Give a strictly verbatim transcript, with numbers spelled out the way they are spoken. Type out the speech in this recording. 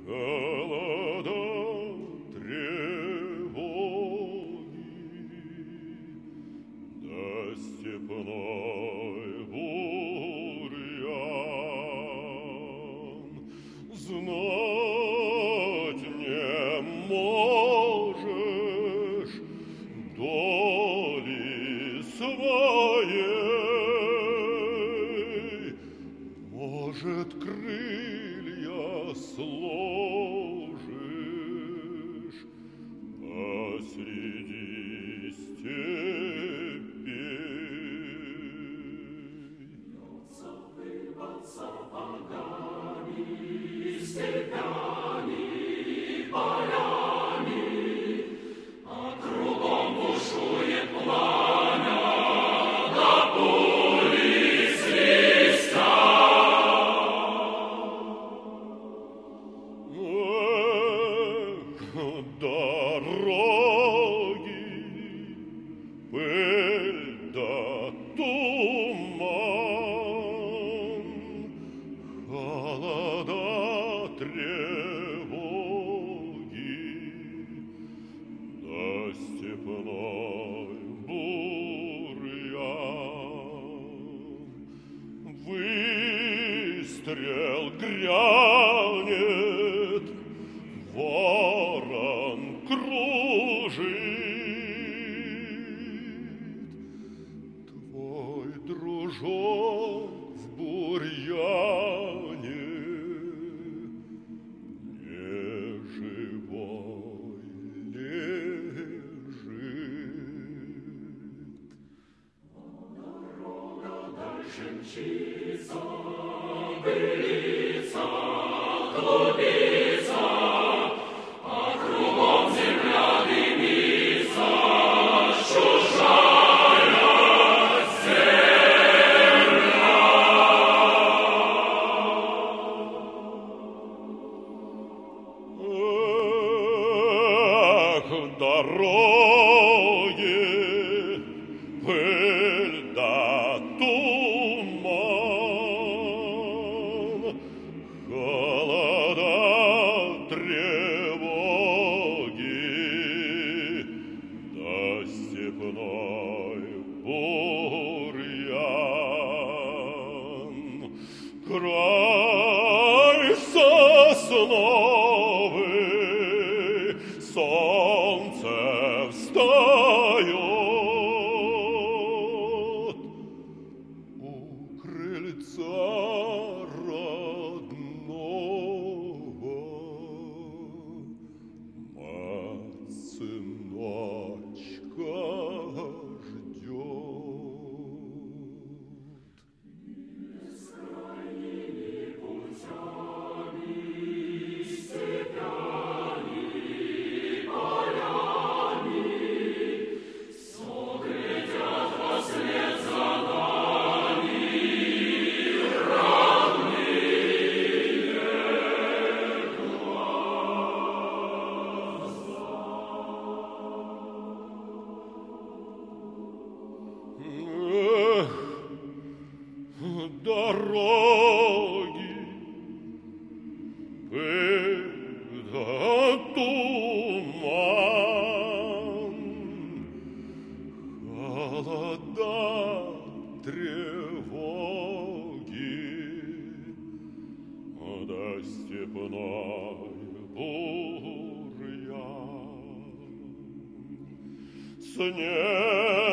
холода, тревоги, да степной бурьян. Знать не можешь доли своей, может, крылья сложишь посреди степей. Вырваться богами, степями, полями, а кругом бушует пламя, да пули свистят. Эх, дороги, пыль да туман, холода, тревоги, да степной бурьян. Выстрел грянет, ворон кружит, твой дружок в бурьяне неживой лежит. Дорога дальше мчится, пылится, клубится, а кругом земля дымится, чужая земля. Эх, дороги, пыль да туман, холода, тревоги, да степной бурьян. Край сосновый, солнце встает у крыльца родного. Мать сыночка ждет. Бескрайними путями, степями, полями, все глядят вслед за нами родные Эх, дороги, пыль да туман, холода, тревоги, да степной бурьян. Снег